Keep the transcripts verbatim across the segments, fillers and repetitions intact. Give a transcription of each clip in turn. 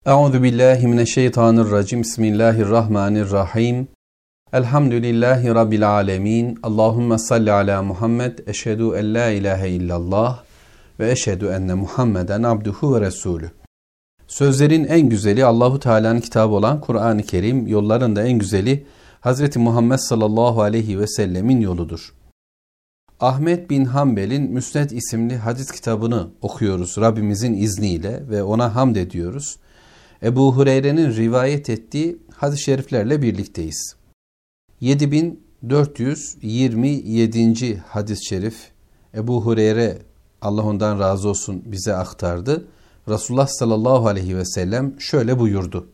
Euzu billahi mineşşeytanirracim. Bismillahirrahmanirrahim. Elhamdülillahi rabbil alamin. Allahumme salli ala Muhammed. Eşhedü en la ilahe illallah ve eşhedü enne Muhammeden abduhu ve resulü. Sözlerin en güzeli Allahu Teala'nın kitabı olan Kur'an-ı Kerim, yolların da en güzeli Hazreti Muhammed sallallahu aleyhi ve sellemin yoludur. Ahmet bin Hanbel'in Müsned isimli hadis kitabını okuyoruz Rabbimizin izniyle ve ona hamd ediyoruz. Ebu Hureyre'nin rivayet ettiği hadis-i şeriflerle birlikteyiz. yedi bin dört yüz yirmi yedinci hadis-i şerif Ebu Hureyre, Allah ondan razı olsun, bize aktardı. Resulullah sallallahu aleyhi ve sellem şöyle buyurdu.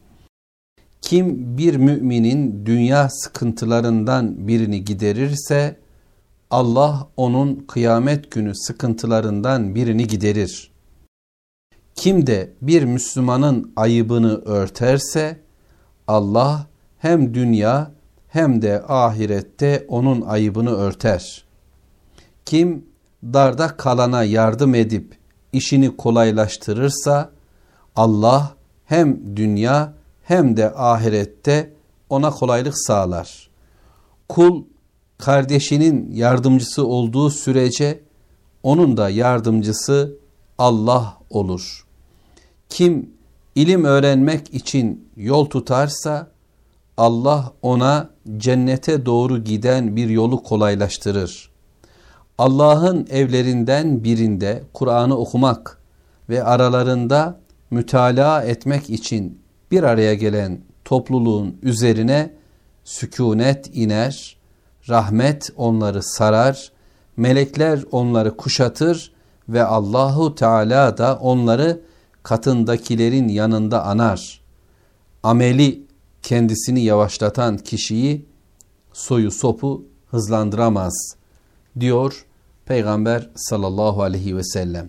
Kim bir müminin dünya sıkıntılarından birini giderirse Allah onun kıyamet günü sıkıntılarından birini giderir. Kim de bir Müslümanın ayıbını örterse Allah hem dünya hem de ahirette onun ayıbını örter. Kim darda kalana yardım edip işini kolaylaştırırsa Allah hem dünya hem de ahirette ona kolaylık sağlar. Kul kardeşinin yardımcısı olduğu sürece onun da yardımcısı Allah olur. Kim ilim öğrenmek için yol tutarsa Allah ona cennete doğru giden bir yolu kolaylaştırır. Allah'ın evlerinden birinde Kur'an'ı okumak ve aralarında mütalaa etmek için bir araya gelen topluluğun üzerine sükûnet iner, rahmet onları sarar, melekler onları kuşatır ve Allahu Teala da onları katındakilerin yanında anar. Ameli kendisini yavaşlatan kişiyi soyu sopu hızlandıramaz diyor Peygamber sallallahu aleyhi ve sellem.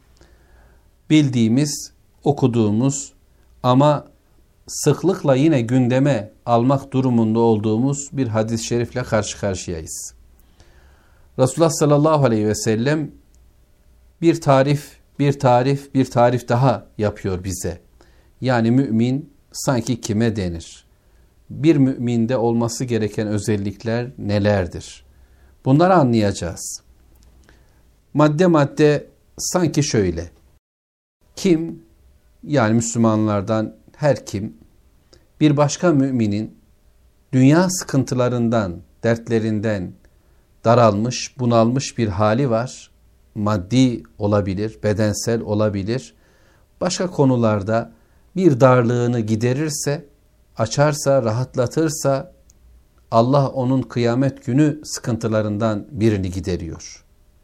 Bildiğimiz, okuduğumuz ama sıklıkla yine gündeme almak durumunda olduğumuz bir hadis-i şerifle karşı karşıyayız. Resulullah sallallahu aleyhi ve sellem bir tarif, bir tarif, bir tarif daha yapıyor bize. Yani mümin sanki kime denir? Bir müminde olması gereken özellikler nelerdir? Bunları anlayacağız. Madde madde sanki şöyle. Kim, yani Müslümanlardan her kim, bir başka müminin dünya sıkıntılarından, dertlerinden daralmış, bunalmış bir hali var. Maddi olabilir, bedensel olabilir. Başka konularda bir darlığını giderirse, açarsa, rahatlatırsa Allah onun kıyamet günü sıkıntılarından birini gideriyor.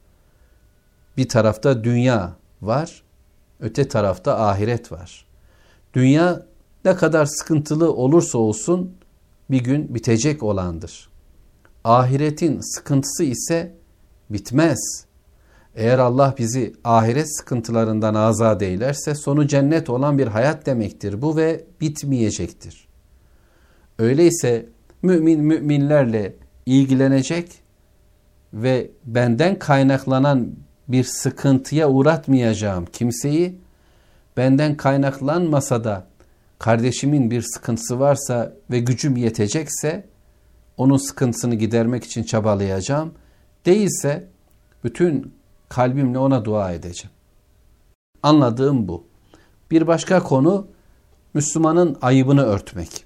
Bir tarafta dünya var, öte tarafta ahiret var. Dünya ne kadar sıkıntılı olursa olsun bir gün bitecek olandır. Ahiretin sıkıntısı ise bitmez. Eğer Allah bizi ahiret sıkıntılarından azat eylerse sonu cennet olan bir hayat demektir bu ve bitmeyecektir. Öyleyse mümin müminlerle ilgilenecek ve benden kaynaklanan bir sıkıntıya uğratmayacağım kimseyi, benden kaynaklanmasa da kardeşimin bir sıkıntısı varsa ve gücüm yetecekse onun sıkıntısını gidermek için çabalayacağım. Değilse bütün kalbimle ona dua edeceğim. Anladığım bu. Bir başka konu Müslümanın ayıbını örtmek.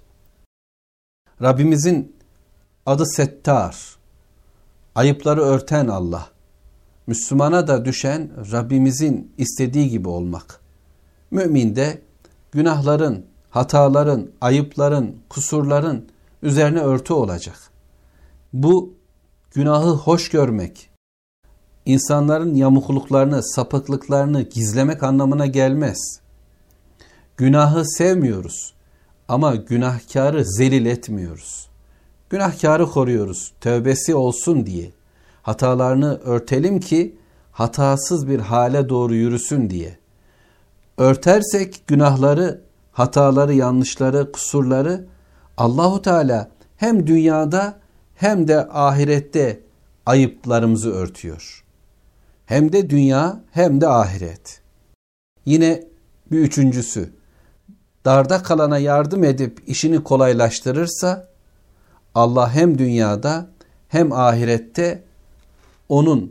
Rabbimizin adı Settar. Ayıpları örten Allah. Müslümana da düşen Rabbimizin istediği gibi olmak. Mümin de günahların, hataların, ayıpların, kusurların üzerine örtü olacak. Bu günahı hoş görmek, İnsanların yamukluklarını, sapıklıklarını gizlemek anlamına gelmez. Günahı sevmiyoruz ama günahkarı zelil etmiyoruz. Günahkarı koruyoruz, tövbesi olsun diye. Hatalarını örtelim ki hatasız bir hale doğru yürüsün diye. Örtersek günahları, hataları, yanlışları, kusurları Allahu Teala hem dünyada hem de ahirette ayıplarımızı örtüyor. Hem de dünya hem de ahiret. Yine bir üçüncüsü, darda kalana yardım edip işini kolaylaştırırsa Allah hem dünyada hem ahirette onun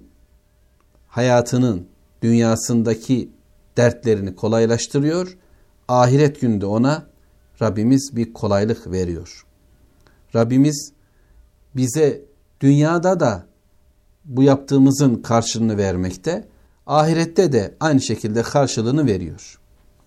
hayatının, dünyasındaki dertlerini kolaylaştırıyor. Ahiret günde ona Rabbimiz bir kolaylık veriyor. Rabbimiz bize dünyada da bu yaptığımızın karşılığını vermekte, ahirette de aynı şekilde karşılığını veriyor.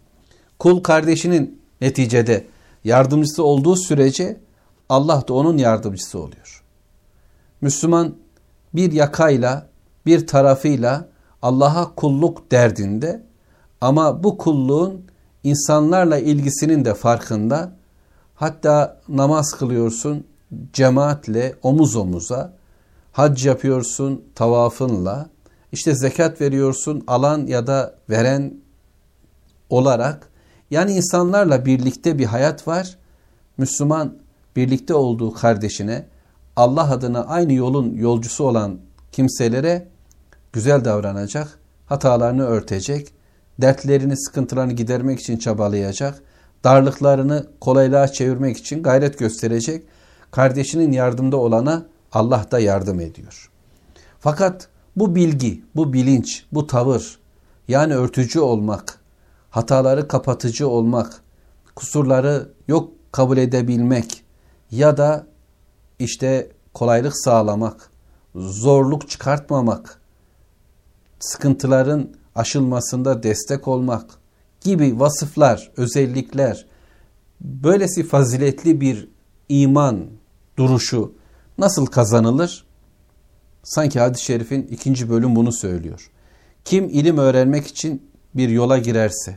Kul kardeşinin neticede yardımcısı olduğu sürece Allah da onun yardımcısı oluyor. Müslüman bir yakayla, bir tarafıyla Allah'a kulluk derdinde ama bu kulluğun insanlarla ilgisinin de farkında. Hatta namaz kılıyorsun cemaatle omuz omuza, hac yapıyorsun tavafınla, işte zekat veriyorsun alan ya da veren olarak. Yani insanlarla birlikte bir hayat var. Müslüman birlikte olduğu kardeşine, Allah adına aynı yolun yolcusu olan kimselere güzel davranacak, hatalarını örtecek, dertlerini, sıkıntılarını gidermek için çabalayacak, darlıklarını kolaylığa çevirmek için gayret gösterecek. Kardeşinin yardımda olana Allah da yardım ediyor. Fakat bu bilgi, bu bilinç, bu tavır, yani örtücü olmak, hataları kapatıcı olmak, kusurları yok kabul edebilmek ya da işte kolaylık sağlamak, zorluk çıkartmamak, sıkıntıların aşılmasında destek olmak gibi vasıflar, özellikler, böylesi faziletli bir iman duruşu nasıl kazanılır? Sanki hadis-i şerifin ikinci bölüm bunu söylüyor. Kim ilim öğrenmek için bir yola girerse,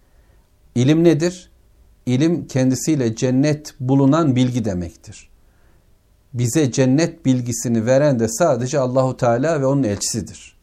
ilim nedir? İlim kendisiyle cennet bulunan bilgi demektir. Bize cennet bilgisini veren de sadece Allahu Teala ve onun elçisidir.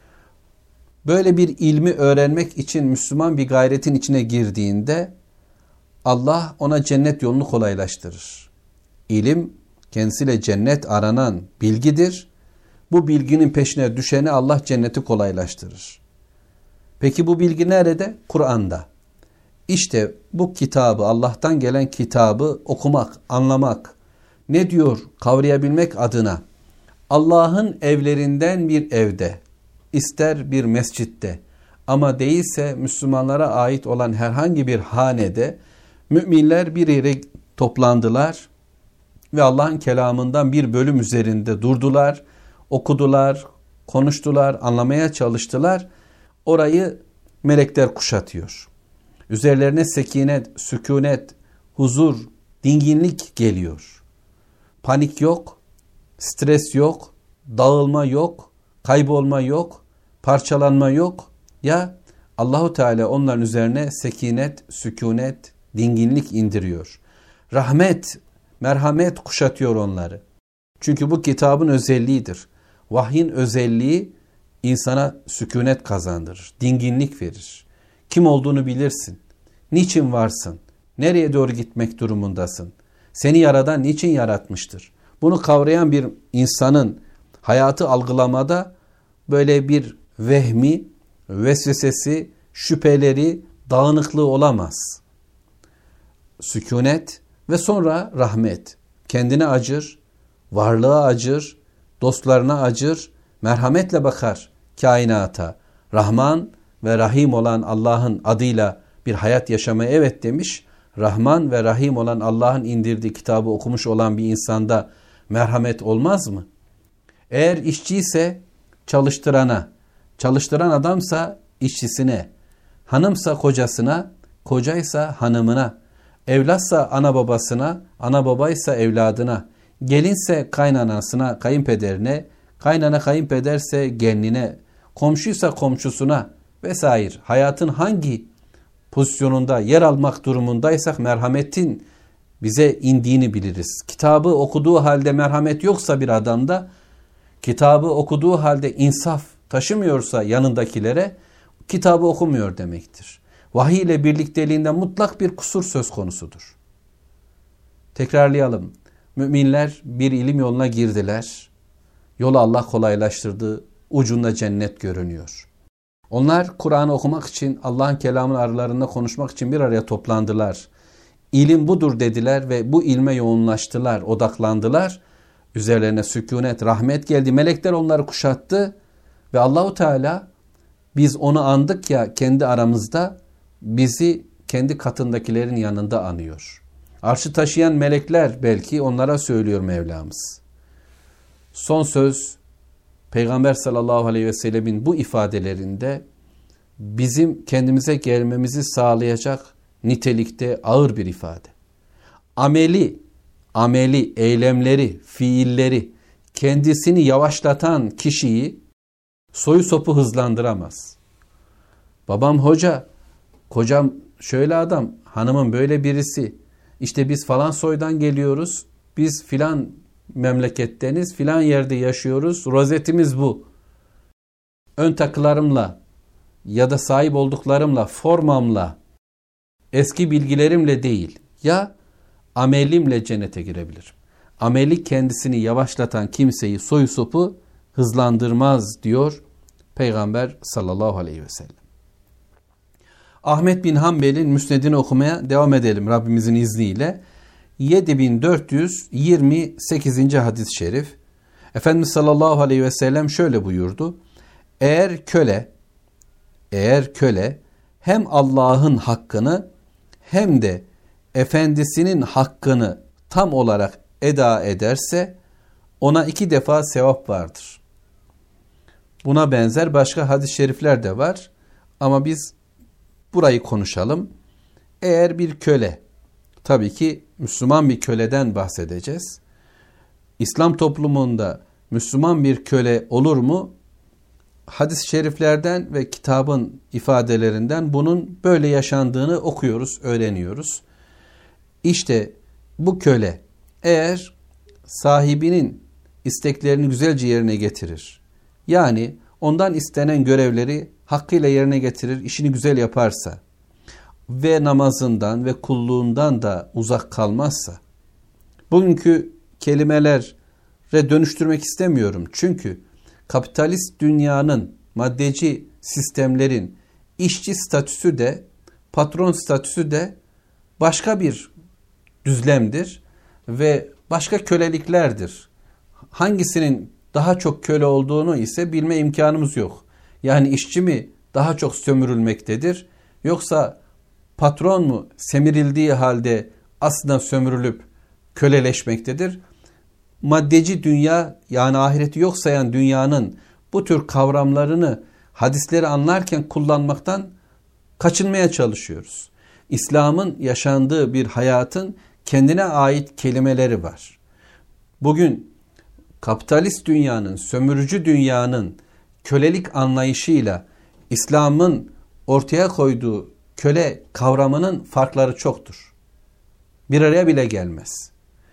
Böyle bir ilmi öğrenmek için Müslüman bir gayretin içine girdiğinde Allah ona cennet yolunu kolaylaştırır. İlim kendisiyle cennet aranan bilgidir. Bu bilginin peşine düşeni Allah cenneti kolaylaştırır. Peki bu bilgi nerede? Kur'an'da. İşte bu kitabı, Allah'tan gelen kitabı okumak, anlamak, ne diyor kavrayabilmek adına Allah'ın evlerinden bir evde, ister bir mescitte ama değilse Müslümanlara ait olan herhangi bir hanede müminler bir yere toplandılar ve Allah'ın kelamından bir bölüm üzerinde durdular, okudular, konuştular, anlamaya çalıştılar. Orayı melekler kuşatıyor. Üzerlerine sekinet, sükunet, huzur, dinginlik geliyor. Panik yok, stres yok, dağılma yok, kaybolma yok, parçalanma yok. Ya Allahu Teala onların üzerine sekinet, sükunet, dinginlik indiriyor. Rahmet, merhamet kuşatıyor onları. Çünkü bu kitabın özelliğidir. Vahyin özelliği insana sükunet kazandırır, dinginlik verir. Kim olduğunu bilirsin. Niçin varsın? Nereye doğru gitmek durumundasın? Seni yaradan niçin yaratmıştır? Bunu kavrayan bir insanın hayatı algılamada böyle bir vehmi, vesvesesi, şüpheleri, dağınıklığı olamaz. Sükunet ve sonra rahmet. Kendine acır, varlığa acır, dostlarına acır, merhametle bakar kainata. Rahman ve Rahim olan Allah'ın adıyla bir hayat yaşamaya evet demiş. Rahman ve Rahim olan Allah'ın indirdiği kitabı okumuş olan bir insanda merhamet olmaz mı? Eğer işçiyse çalıştırana, çalıştıran adamsa işçisine, hanımsa kocasına, kocaysa hanımına, evlatsa ana babasına, ana babaysa evladına, gelinse kaynanasına, kayınpederine, kaynana kayınpederse gelinine, komşuysa komşusuna vesaire. Hayatın hangi pozisyonunda yer almak durumundaysak merhametin bize indiğini biliriz. Kitabı okuduğu halde merhamet yoksa bir adamda, kitabı okuduğu halde insaf taşımıyorsa yanındakilere, kitabı okumuyor demektir. Vahiy ile birlikteliğinde mutlak bir kusur söz konusudur. Tekrarlayalım. Müminler bir ilim yoluna girdiler. Yolu Allah kolaylaştırdı. Ucunda cennet görünüyor. Onlar Kur'an'ı okumak için, Allah'ın kelamının aralarında konuşmak için bir araya toplandılar. İlim budur dediler ve bu ilme yoğunlaştılar, odaklandılar. Üzerlerine sükunet, rahmet geldi. Melekler onları kuşattı ve Allahu Teala biz onu andık ya kendi aramızda, bizi kendi katındakilerin yanında anıyor. Arşı taşıyan melekler belki onlara söylüyor Mevlamız. Son söz Peygamber sallallahu aleyhi ve sellemin bu ifadelerinde bizim kendimize gelmemizi sağlayacak nitelikte ağır bir ifade. Ameli, ameli, eylemleri, fiilleri kendisini yavaşlatan kişiyi soyu sopu hızlandıramaz. Babam hoca, kocam şöyle adam, hanımım böyle birisi, işte biz falan soydan geliyoruz, biz filan memleketteniz, filan yerde yaşıyoruz, rozetimiz bu. Ön takılarımla ya da sahip olduklarımla, formamla, eski bilgilerimle değil, ya amelimle cennete girebilirim. Ameli kendisini yavaşlatan kimseyi soyu sopu hızlandırmaz diyor Peygamber sallallahu aleyhi ve sellem. Ahmet bin Hanbel'in müsnedini okumaya devam edelim Rabbimizin izniyle. yedi bin dört yüz yirmi sekizinci hadis-i şerif. Efendimiz sallallahu aleyhi ve sellem şöyle buyurdu. Eğer köle, eğer köle hem Allah'ın hakkını hem de efendisinin hakkını tam olarak eda ederse ona iki defa sevap vardır. Buna benzer başka hadis-i şerifler de var ama biz burayı konuşalım. Eğer bir köle, tabii ki Müslüman bir köleden bahsedeceğiz. İslam toplumunda Müslüman bir köle olur mu? Hadis-i şeriflerden ve kitabın ifadelerinden bunun böyle yaşandığını okuyoruz, öğreniyoruz. İşte bu köle eğer sahibinin isteklerini güzelce yerine getirir, yani ondan istenen görevleri hakkıyla yerine getirir, işini güzel yaparsa ve namazından ve kulluğundan da uzak kalmazsa, bugünkü kelimelere dönüştürmek istemiyorum. Çünkü kapitalist dünyanın, maddeci sistemlerin işçi statüsü de, patron statüsü de başka bir düzlemdir ve başka köleliklerdir. Hangisinin daha çok köle olduğunu ise bilme imkanımız yok. Yani işçi mi daha çok sömürülmektedir, yoksa patron mu semirildiği halde aslında sömürülüp köleleşmektedir? Maddeci dünya, yani ahireti yok sayan dünyanın bu tür kavramlarını hadisleri anlarken kullanmaktan kaçınmaya çalışıyoruz. İslam'ın yaşandığı bir hayatın kendine ait kelimeleri var. Bugün kapitalist dünyanın, sömürücü dünyanın kölelik anlayışıyla İslam'ın ortaya koyduğu köle kavramının farkları çoktur. Bir araya bile gelmez.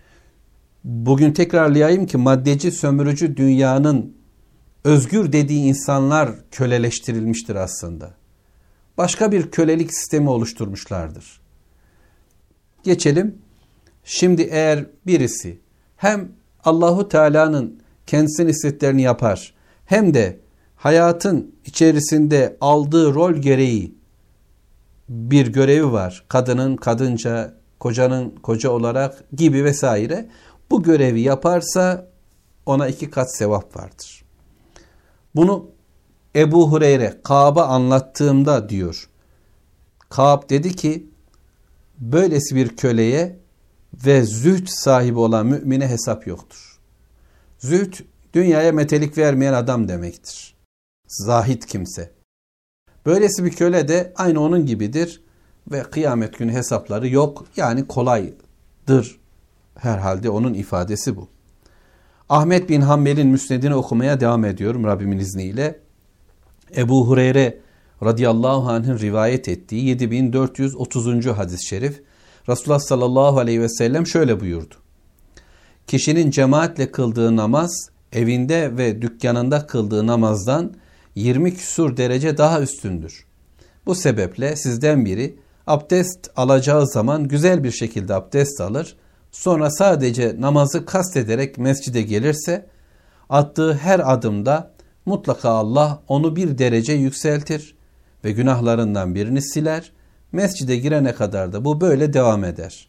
Bugün tekrarlayayım ki maddeci, sömürücü dünyanın özgür dediği insanlar köleleştirilmiştir aslında. Başka bir kölelik sistemi oluşturmuşlardır. Geçelim. Şimdi eğer birisi hem Allahu Teala'nın kendisinin istediklerini yapar, hem de hayatın içerisinde aldığı rol gereği bir görevi var. Kadının kadınca, kocanın koca olarak gibi vesaire. Bu görevi yaparsa ona iki kat sevap vardır. Bunu Ebu Hureyre Kâb'a anlattığımda diyor. Kâb dedi ki, böylesi bir köleye ve zühd sahibi olan mümine hesap yoktur. Zühd, dünyaya metelik vermeyen adam demektir. Zahid kimse. Böylesi bir köle de aynı onun gibidir ve kıyamet günü hesapları yok. Yani kolaydır. Herhalde onun ifadesi bu. Ahmet bin Hanbel'in müsnedini okumaya devam ediyorum Rabbimin izniyle. Ebu Hureyre radıyallahu anh'ın rivayet ettiği yedi bin dört yüz otuzuncu hadis-i şerif. Resulullah sallallahu aleyhi ve sellem şöyle buyurdu. Kişinin cemaatle kıldığı namaz, evinde ve dükkanında kıldığı namazdan yirmi küsur derece daha üstündür. Bu sebeple sizden biri abdest alacağı zaman güzel bir şekilde abdest alır, sonra sadece namazı kastederek mescide gelirse, attığı her adımda mutlaka Allah onu bir derece yükseltir ve günahlarından birini siler, mescide girene kadar da bu böyle devam eder.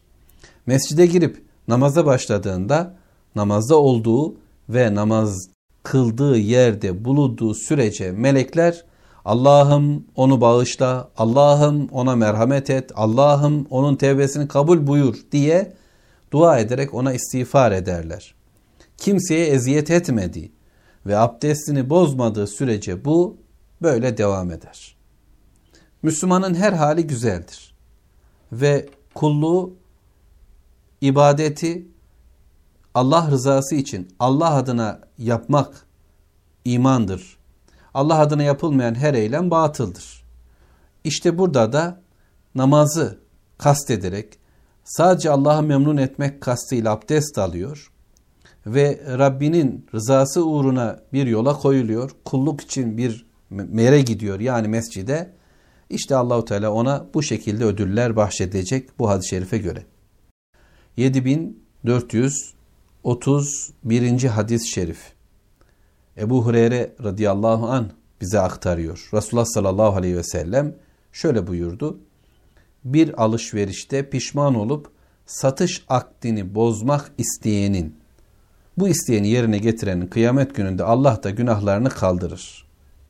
Mescide girip namaza başladığında namazda olduğu ve namaz kıldığı yerde bulunduğu sürece melekler Allah'ım onu bağışla, Allah'ım ona merhamet et, Allah'ım onun tevbesini kabul buyur diye dua ederek ona istiğfar ederler. Kimseye eziyet etmediği ve abdestini bozmadığı sürece bu böyle devam eder. Müslümanın her hali güzeldir ve kulluğu, ibadeti Allah rızası için Allah adına yapmak imandır. Allah adına yapılmayan her eylem batıldır. İşte burada da namazı kastederek sadece Allah'ı memnun etmek kastıyla abdest alıyor ve Rabbinin rızası uğruna bir yola koyuluyor. Kulluk için bir mere gidiyor, yani mescide. İşte Allahu Teala ona bu şekilde ödüller bahşedecek bu hadis-i şerife göre. yedi bin dört yüz otuz birinci hadis-i şerif. Ebu Hureyre radıyallahu anh bize aktarıyor. Resulullah sallallahu aleyhi ve sellem şöyle buyurdu. Bir alışverişte pişman olup satış akdini bozmak isteyenin, bu isteyeni yerine getirenin kıyamet gününde Allah da günahlarını kaldırır.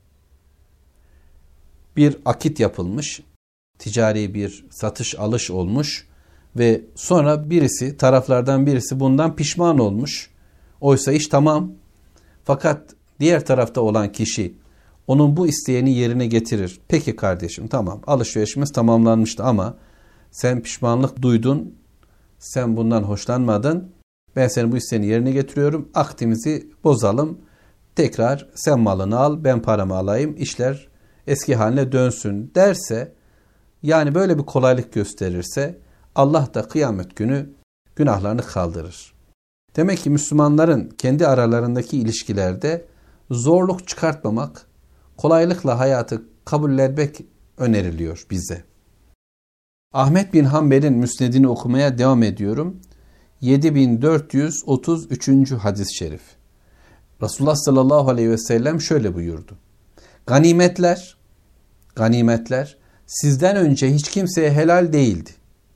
Bir akit yapılmış, ticari bir satış alış olmuş ve sonra birisi, taraflardan birisi bundan pişman olmuş. Oysa iş tamam. Fakat diğer tarafta olan kişi onun bu isteğini yerine getirir. Peki kardeşim, tamam, alışverişimiz tamamlanmıştı ama sen pişmanlık duydun, sen bundan hoşlanmadın. Ben senin bu isteğini yerine getiriyorum. Akdimizi bozalım. Tekrar sen malını al, ben paramı alayım. İşler eski haline dönsün derse, yani böyle bir kolaylık gösterirse Allah da kıyamet günü günahlarını kaldırır. Demek ki Müslümanların kendi aralarındaki ilişkilerde zorluk çıkartmamak, kolaylıkla hayatı kabullenmek öneriliyor bize. Ahmet bin Hanbel'in müsnedini okumaya devam ediyorum. yedi bin dört yüz otuz üçüncü hadis-i şerif. Resulullah sallallahu aleyhi ve sellem şöyle buyurdu. Ganimetler, ganimetler sizden önce hiç kimseye helal değildi.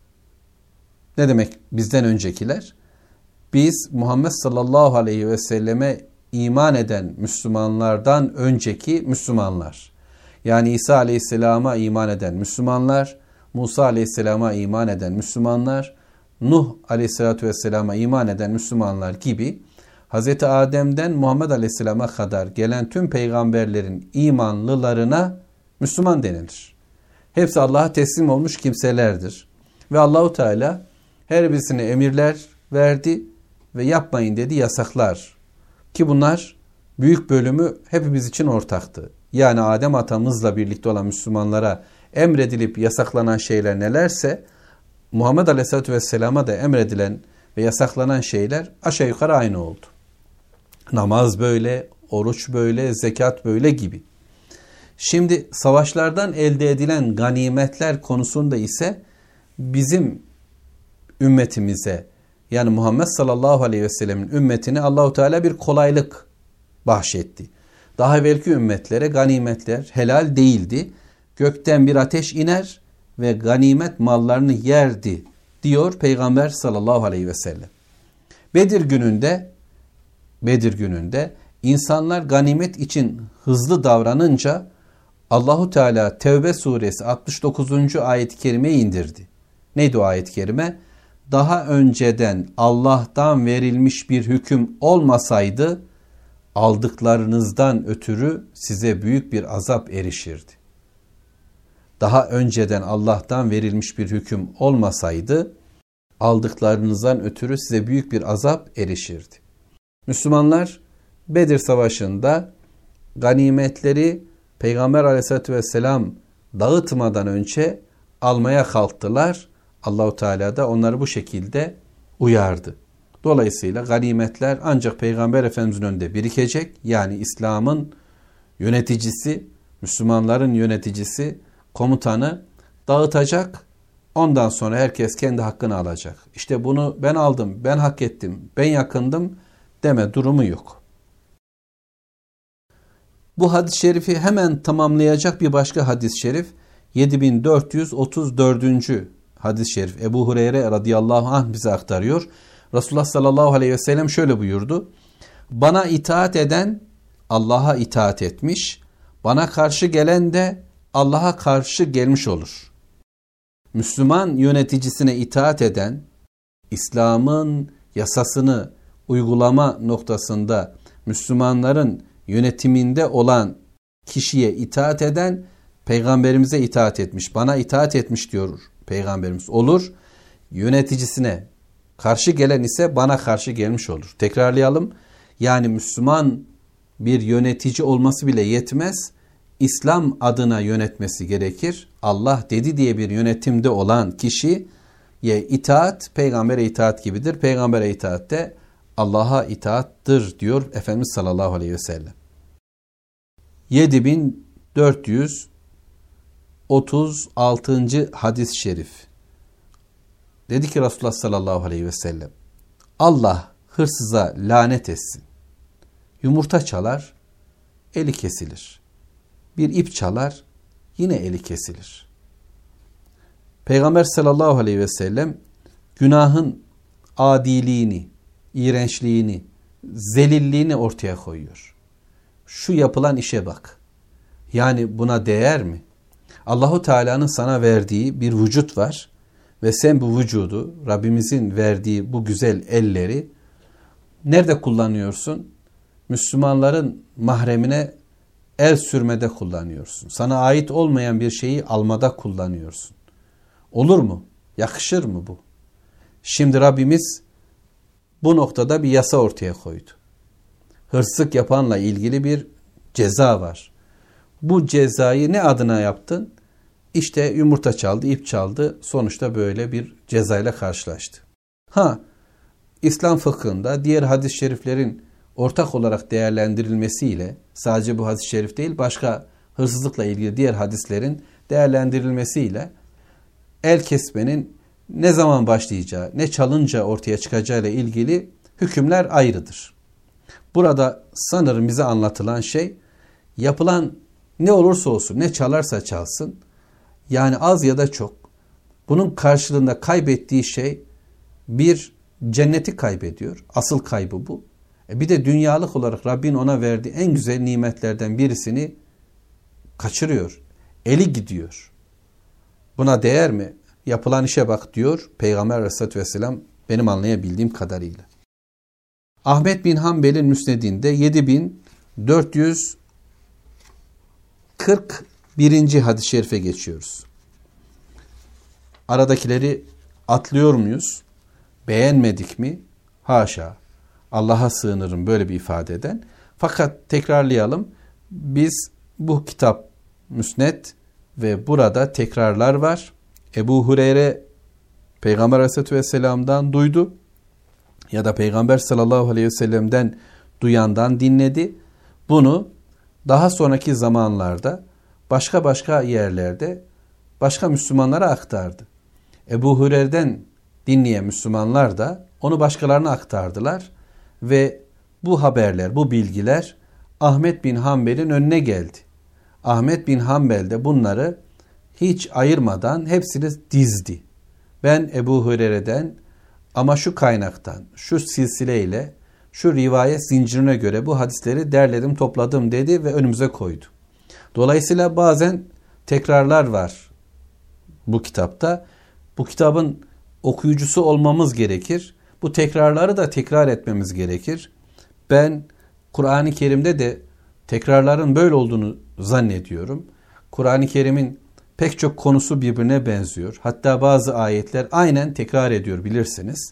Ne demek bizden öncekiler? Biz Muhammed sallallahu aleyhi ve selleme iman eden Müslümanlardan önceki Müslümanlar. Yani İsa aleyhisselama iman eden Müslümanlar, Musa aleyhisselama iman eden Müslümanlar, Nuh aleyhisselatü vesselama iman eden Müslümanlar gibi Hazreti Adem'den Muhammed aleyhisselama kadar gelen tüm peygamberlerin imanlılarına Müslüman denilir. Hepsi Allah'a teslim olmuş kimselerdir. Ve Allahu Teala her birisine emirler verdi ve yapmayın dedi, yasaklar. Ki bunlar büyük bölümü hepimiz için ortaktı. Yani Adem atamızla birlikte olan Müslümanlara emredilip yasaklanan şeyler nelerse, Muhammed Aleyhisselatü Vesselam'a da emredilen ve yasaklanan şeyler aşağı yukarı aynı oldu. Namaz böyle, oruç böyle, zekat böyle gibi. Şimdi savaşlardan elde edilen ganimetler konusunda ise bizim ümmetimize, yani Muhammed sallallahu aleyhi ve sellemin ümmetine Allahu Teala bir kolaylık bahşetti. Daha evvelki ümmetlere ganimetler helal değildi. Gökten bir ateş iner ve ganimet mallarını yerdi diyor Peygamber sallallahu aleyhi ve sellem. Bedir gününde Bedir gününde insanlar ganimet için hızlı davranınca Allahu Teala Tevbe suresi altmış dokuzuncu ayet-i kerimeyi indirdi. Neydi o ayet-i kerime? Daha önceden Allah'tan verilmiş bir hüküm olmasaydı aldıklarınızdan ötürü size büyük bir azap erişirdi. Daha önceden Allah'tan verilmiş bir hüküm olmasaydı aldıklarınızdan ötürü size büyük bir azap erişirdi. Müslümanlar Bedir Savaşı'nda ganimetleri Peygamber Aleyhisselatü Vesselam dağıtmadan önce almaya kalktılar. Allahu Teala da onları bu şekilde uyardı. Dolayısıyla ganimetler ancak Peygamber Efendimiz'in önünde birikecek. Yani İslam'ın yöneticisi, Müslümanların yöneticisi, komutanı dağıtacak. Ondan sonra herkes kendi hakkını alacak. İşte bunu ben aldım, ben hak ettim, ben yakındım deme durumu yok. Bu hadis-i şerifi hemen tamamlayacak bir başka hadis-i şerif yedi bin dört yüz otuz dördüncü hadis-i şerif. Ebu Hureyre radıyallahu anh bize aktarıyor. Resulullah sallallahu aleyhi ve sellem şöyle buyurdu. Bana itaat eden Allah'a itaat etmiş, bana karşı gelen de Allah'a karşı gelmiş olur. Müslüman yöneticisine itaat eden, İslam'ın yasasını uygulama noktasında Müslümanların yönetiminde olan kişiye itaat eden, Peygamberimize itaat etmiş, bana itaat etmiş diyor Peygamberimiz olur. Yöneticisine karşı gelen ise bana karşı gelmiş olur. Tekrarlayalım. Yani Müslüman bir yönetici olması bile yetmez. İslam adına yönetmesi gerekir. Allah dedi diye bir yönetimde olan kişiye itaat, peygambere itaat gibidir. Peygambere itaat de Allah'a itaattır diyor Efendimiz sallallahu aleyhi ve sellem. yedi bin dört yüz otuz altıncı hadis-i şerif. Dedi ki Resulullah sallallahu aleyhi ve sellem, Allah hırsıza lanet etsin. Yumurta çalar, eli kesilir. Bir ip çalar, yine eli kesilir. Peygamber sallallahu aleyhi ve sellem günahın adiliğini, iğrençliğini, zelilliğini ortaya koyuyor. Şu yapılan işe bak. Yani buna değer mi? Allahu Teala'nın sana verdiği bir vücut var ve sen bu vücudu, Rabbimizin verdiği bu güzel elleri nerede kullanıyorsun? Müslümanların mahremine el sürmede kullanıyorsun. Sana ait olmayan bir şeyi almada kullanıyorsun. Olur mu? Yakışır mı bu? Şimdi Rabbimiz bu noktada bir yasa ortaya koydu. Hırsızlık yapanla ilgili bir ceza var. Bu cezayı ne adına yaptın? İşte yumurta çaldı, ip çaldı. Sonuçta böyle bir cezayla karşılaştı. Ha, İslam fıkhında diğer hadis-i şeriflerin ortak olarak değerlendirilmesiyle, sadece bu hadis-i şerif değil, başka hırsızlıkla ilgili diğer hadislerin değerlendirilmesiyle el kesmenin ne zaman başlayacağı, ne çalınca ortaya çıkacağı ile ilgili hükümler ayrıdır. Burada sanırım bize anlatılan şey, yapılan ne olursa olsun, ne çalarsa çalsın, yani az ya da çok, bunun karşılığında kaybettiği şey bir cenneti kaybediyor. Asıl kaybı bu. E bir de dünyalık olarak Rabbin ona verdiği en güzel nimetlerden birisini kaçırıyor. Eli gidiyor. Buna değer mi? Yapılan işe bak diyor Peygamber Aleyhisselatü Vesselam benim anlayabildiğim kadarıyla. Ahmet bin Hanbel'in müsnedinde yedi bin dört yüz kırk birinci hadis-i şerife geçiyoruz. Aradakileri atlıyor muyuz? Beğenmedik mi? Haşa. Allah'a sığınırım böyle bir ifade eden. Fakat tekrarlayalım. Biz bu kitap müsned ve burada tekrarlar var. Ebu Hureyre Peygamber Aleyhisselatü Vesselam'dan duydu. Ya da Peygamber sallallahu aleyhi ve sellem'den duyandan dinledi. Bunu daha sonraki zamanlarda başka başka yerlerde başka Müslümanlara aktardı. Ebu Hureyre'den dinleyen Müslümanlar da onu başkalarına aktardılar ve bu haberler, bu bilgiler Ahmet bin Hanbel'in önüne geldi. Ahmet bin Hanbel de bunları hiç ayırmadan hepsini dizdi. Ben Ebu Hureyre'den ama şu kaynaktan, şu silsileyle, şu rivayet zincirine göre bu hadisleri derledim, topladım dedi ve önümüze koydu. Dolayısıyla bazen tekrarlar var bu kitapta. Bu kitabın okuyucusu olmamız gerekir. Bu tekrarları da tekrar etmemiz gerekir. Ben Kur'an-ı Kerim'de de tekrarların böyle olduğunu zannediyorum. Kur'an-ı Kerim'in pek çok konusu birbirine benziyor. Hatta bazı ayetler aynen tekrar ediyor bilirsiniz.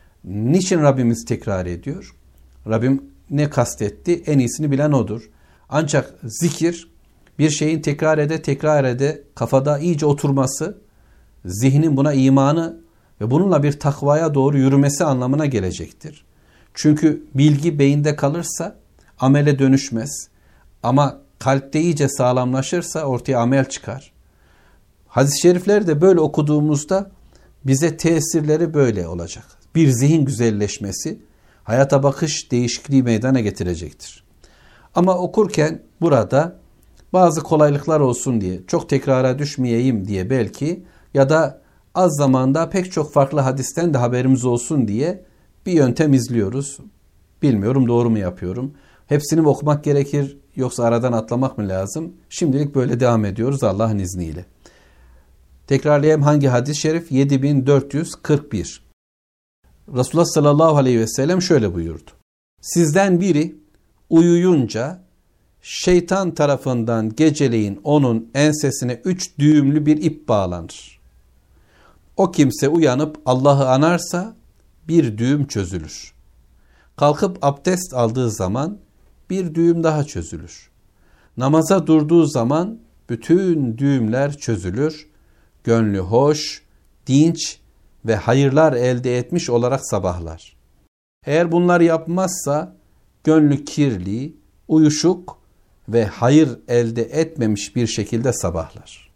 Niçin Rabbimiz tekrar ediyor? Rabbim ne kastetti? En iyisini bilen odur. Ancak zikir bir şeyin tekrar ede tekrar ede kafada iyice oturması, zihnin buna imanı ve bununla bir takvaya doğru yürümesi anlamına gelecektir. Çünkü bilgi beyinde kalırsa amele dönüşmez. Ama kalpte iyice sağlamlaşırsa ortaya amel çıkar. Hadis-i şerifleri de böyle okuduğumuzda bize tesirleri böyle olacak. Bir zihin güzelleşmesi, hayata bakış değişikliği meydana getirecektir. Ama okurken burada bazı kolaylıklar olsun diye, çok tekrara düşmeyeyim diye belki ya da az zamanda pek çok farklı hadisten de haberimiz olsun diye bir yöntem izliyoruz. Bilmiyorum doğru mu yapıyorum. Hepsini mi okumak gerekir yoksa aradan atlamak mı lazım? Şimdilik böyle devam ediyoruz Allah'ın izniyle. Tekrarlayayım, hangi hadis-i şerif? yedi bin dört yüz kırk bir. Resulullah sallallahu aleyhi ve sellem şöyle buyurdu. Sizden biri uyuyunca şeytan tarafından geceleyin onun ensesine üç düğümlü bir ip bağlanır. O kimse uyanıp Allah'ı anarsa bir düğüm çözülür. Kalkıp abdest aldığı zaman bir düğüm daha çözülür. Namaza durduğu zaman bütün düğümler çözülür. Gönlü hoş, dinç ve hayırlar elde etmiş olarak sabahlar. Eğer bunları yapmazsa gönlü kirli, uyuşuk ve hayır elde etmemiş bir şekilde sabahlar.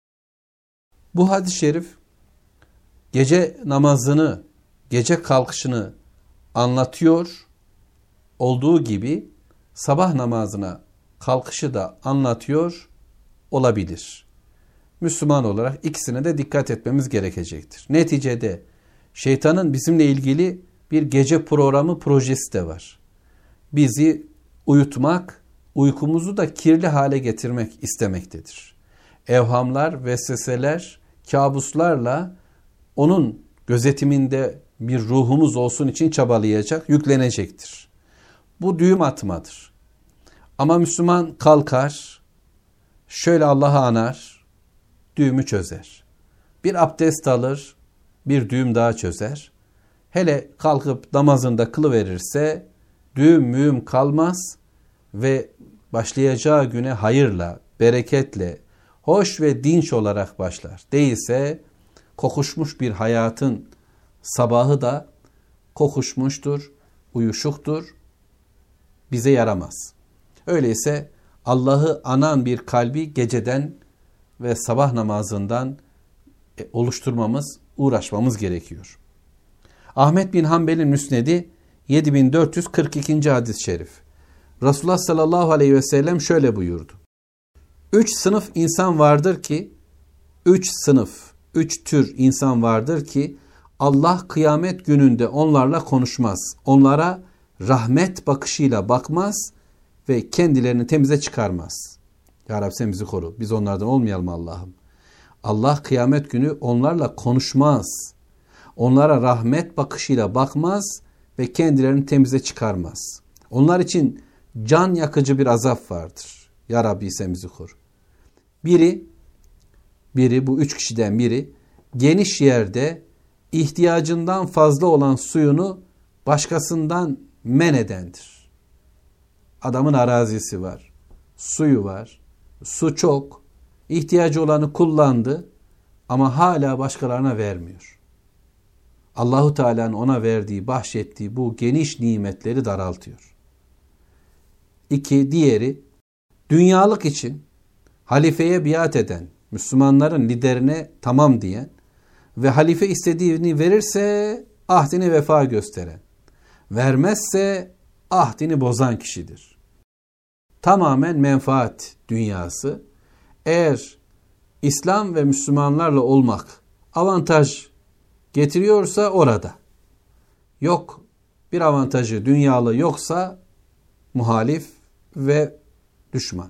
Bu hadis-i şerif gece namazını, gece kalkışını anlatıyor olduğu gibi sabah namazına kalkışı da anlatıyor olabilir. Müslüman olarak ikisine de dikkat etmemiz gerekecektir. Neticede şeytanın bizimle ilgili bir gece programı, projesi de var. Bizi uyutmak, uykumuzu da kirli hale getirmek istemektedir. Evhamlar, vesveseler, kabuslarla onun gözetiminde bir ruhumuz olsun için çabalayacak, yüklenecektir. Bu düğüm atmadır. Ama Müslüman kalkar, şöyle Allah'ı anar, düğümü çözer. Bir abdest alır, bir düğüm daha çözer. Hele kalkıp namazında kılıverirse düğüm mühüm kalmaz ve başlayacağı güne hayırla, bereketle, hoş ve dinç olarak başlar. Değilse kokuşmuş bir hayatın sabahı da kokuşmuştur, uyuşuktur, bize yaramaz. Öyleyse Allah'ı anan bir kalbi geceden ve sabah namazından oluşturmamız, uğraşmamız gerekiyor. Ahmet bin Hanbel'in Müsnedi yedi bin dört yüz kırk ikinci hadis-i şerif. Resulullah sallallahu aleyhi ve sellem şöyle buyurdu. Üç sınıf insan vardır ki, üç sınıf, üç tür insan vardır ki Allah kıyamet gününde onlarla konuşmaz. Onlara rahmet bakışıyla bakmaz ve kendilerini temize çıkarmaz. Ya Rabbi sen bizi koru. Biz onlardan olmayalım Allah'ım. Allah kıyamet günü onlarla konuşmaz. Onlara rahmet bakışıyla bakmaz ve kendilerini temize çıkarmaz. Onlar için can yakıcı bir azap vardır. Ya Rabbi sen bizi koru. Biri, biri bu üç kişiden biri geniş yerde ihtiyacından fazla olan suyunu başkasından men edendir. Adamın arazisi var, suyu var, su çok, ihtiyacı olanı kullandı ama hala başkalarına vermiyor. Allahu Teala'nın ona verdiği, bahşettiği bu geniş nimetleri daraltıyor. İki, diğeri dünyalık için halifeye biat eden, Müslümanların liderine tamam diyen ve halife istediğini verirse ahdini vefa gösteren, vermezse ahdini bozan kişidir. Tamamen menfaat dünyası. Eğer İslam ve Müslümanlarla olmak avantaj getiriyorsa orada. Yok, bir avantajı dünyalı yoksa muhalif ve düşman.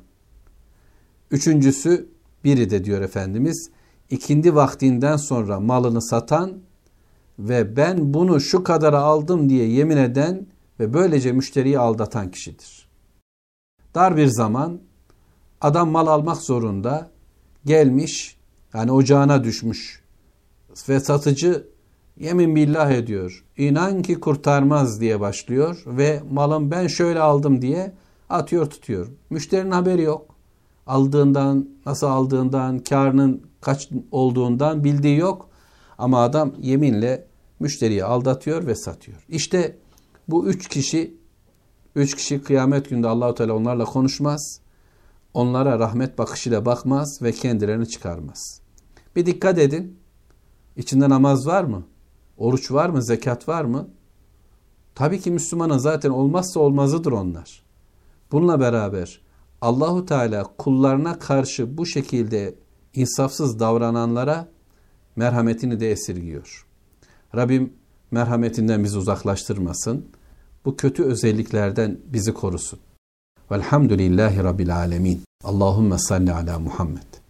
Üçüncüsü, biri de diyor Efendimiz, ikindi vaktinden sonra malını satan ve ben bunu şu kadara aldım diye yemin eden ve böylece müşteriyi aldatan kişidir. Dar bir zaman adam mal almak zorunda, gelmiş, yani ocağına düşmüş ve satıcı yemin billah ediyor. İnan ki kurtarmaz diye başlıyor ve malım ben şöyle aldım diye atıyor tutuyor. Müşterinin haberi yok. Aldığından, nasıl aldığından, karının kaç olduğundan bildiği yok. Ama adam yeminle müşteriyi aldatıyor ve satıyor. İşte bu üç kişi, üç kişi kıyamet günde Allah-u Teala onlarla konuşmaz. Onlara rahmet bakışıyla bakmaz ve kendilerini çıkarmaz. Bir dikkat edin. İçinde namaz var mı? Oruç var mı? Zekat var mı? Tabii ki Müslümanın zaten olmazsa olmazıdır onlar. Bununla beraber Allahu Teala kullarına karşı bu şekilde insafsız davrananlara merhametini de esirgiyor. Rabbim merhametinden bizi uzaklaştırmasın. Bu kötü özelliklerden bizi korusun. Velhamdülillahi Rabbil alemin. Allahümme salli ala Muhammed.